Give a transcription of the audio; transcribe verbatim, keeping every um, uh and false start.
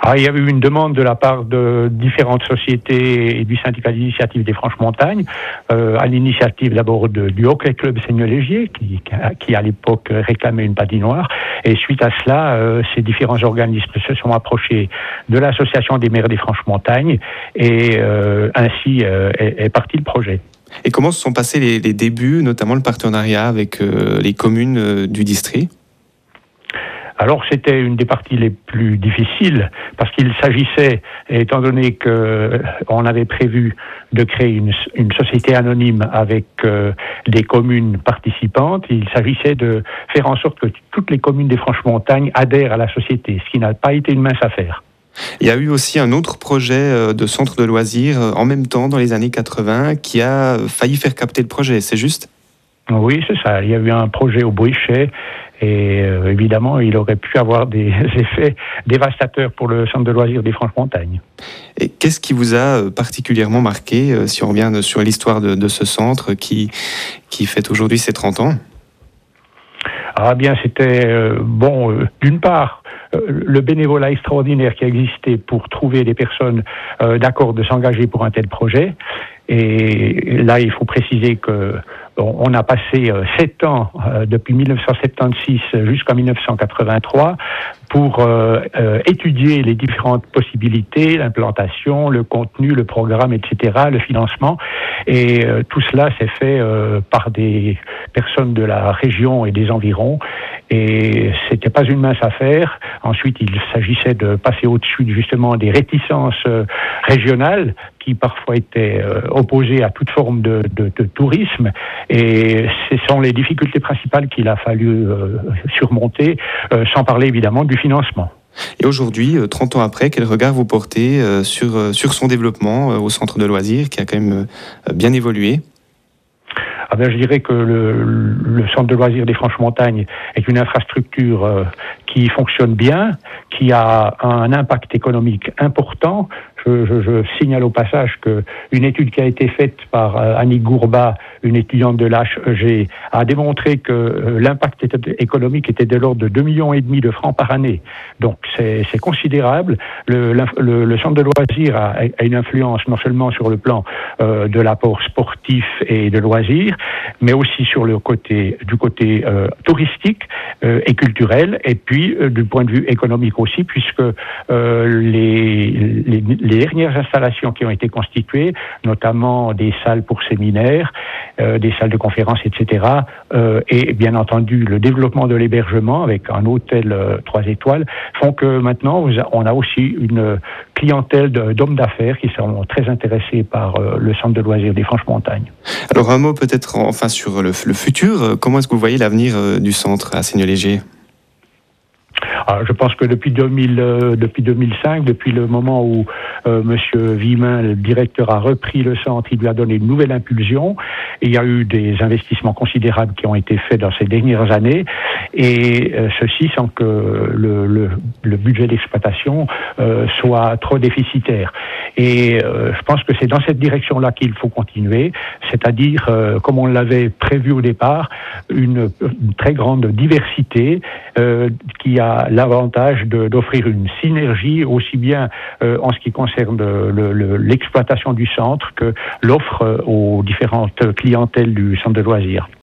Ah, il y avait eu une demande de la part de différentes sociétés et du syndicat d'initiative des Franches-Montagnes, euh, à l'initiative d'abord de, du Hockey Club Seigneur-Légier, qui, qui à l'époque réclamait une patinoire. Et suite à cela, euh, ces différents organismes se sont approchés de l'association des maires des Franches-Montagnes et euh, ainsi euh, est, est parti le projet. Et comment se sont passés les, les débuts, notamment le partenariat avec euh, les communes euh, du district ? Alors c'était une des parties les plus difficiles parce qu'il s'agissait, étant donné que on avait prévu de créer une, une société anonyme avec euh, des communes participantes, il s'agissait de faire en sorte que toutes les communes des Franches-Montagnes adhèrent à la société, ce qui n'a pas été une mince affaire. Il y a eu aussi un autre projet de centre de loisirs en même temps dans les années quatre-vingts qui a failli faire capter le projet, c'est juste ? Oui, c'est ça. Il y a eu un projet au Bouichet et euh, évidemment, il aurait pu avoir des effets dévastateurs pour le centre de loisirs des Franches-Montagnes. Et qu'est-ce qui vous a particulièrement marqué, si on revient sur l'histoire de, de ce centre qui, qui fête aujourd'hui ses trente ans ? Ah bien, c'était, euh, bon, euh, d'une part, euh, le bénévolat extraordinaire qui existait pour trouver des personnes euh, d'accord de s'engager pour un tel projet. Et là, il faut préciser que on a passé euh, sept ans, euh, depuis dix-neuf cent soixante-seize jusqu'en dix-neuf cent quatre-vingt-trois, pour euh, euh, étudier les différentes possibilités, l'implantation, le contenu, le programme, et cetera, le financement. Et euh, tout cela s'est fait euh, par des personnes de la région et des environs. Et c'était pas une mince affaire. Ensuite, il s'agissait de passer au-dessus justement des réticences euh, régionales qui parfois étaient euh, opposées à toute forme de, de, de tourisme. Et ce sont les difficultés principales qu'il a fallu euh, surmonter, euh, sans parler évidemment du financement. Et aujourd'hui, trente ans après, quel regard vous portez euh, sur, euh, sur son développement euh, au centre de loisirs qui a quand même euh, bien évolué ? Ah ben, je dirais que le, le centre de loisirs des Franches-Montagnes est une infrastructure euh, qui fonctionne bien, qui a un impact économique important. Je, je, je signale au passage qu'une étude qui a été faite par euh, Annick Gourba, une étudiante de l'H E G, a démontré que euh, l'impact était, économique était de l'ordre de deux virgule cinq millions de francs par année. Donc c'est, c'est considérable. Le, le, le centre de loisirs a, a une influence non seulement sur le plan euh, de l'apport sportif et de loisirs, mais aussi sur le côté du côté euh, touristique euh, et culturel, et puis euh, du point de vue économique aussi, puisque euh, les, les, les dernières installations qui ont été constituées, notamment des salles pour séminaires, euh, des salles de conférences, et cetera, euh, et bien entendu le développement de l'hébergement avec un hôtel euh, trois étoiles, font que maintenant on a aussi une clientèle de, d'hommes d'affaires qui sont très intéressés par euh, le centre de loisirs des Franches-Montagnes. Alors un mot peut-être enfin sur le, le futur. Comment est-ce que vous voyez l'avenir euh, du centre à Seigneur-Légier ? Alors, je pense que depuis, deux mille, euh, depuis deux mille cinq, depuis le moment où euh, Monsieur Vimin, le directeur, a repris le centre, il lui a donné une nouvelle impulsion. Et il y a eu des investissements considérables qui ont été faits dans ces dernières années. Et euh, ceci sans que le, le, le budget d'exploitation euh, soit trop déficitaire. Et euh, je pense que c'est dans cette direction-là qu'il faut continuer, c'est-à-dire, euh, comme on l'avait prévu au départ, une, une très grande diversité euh, qui a l'avantage de, d'offrir une synergie aussi bien euh, en ce qui concerne le, le, l'exploitation du centre que l'offre aux différentes clientèles du centre de loisirs.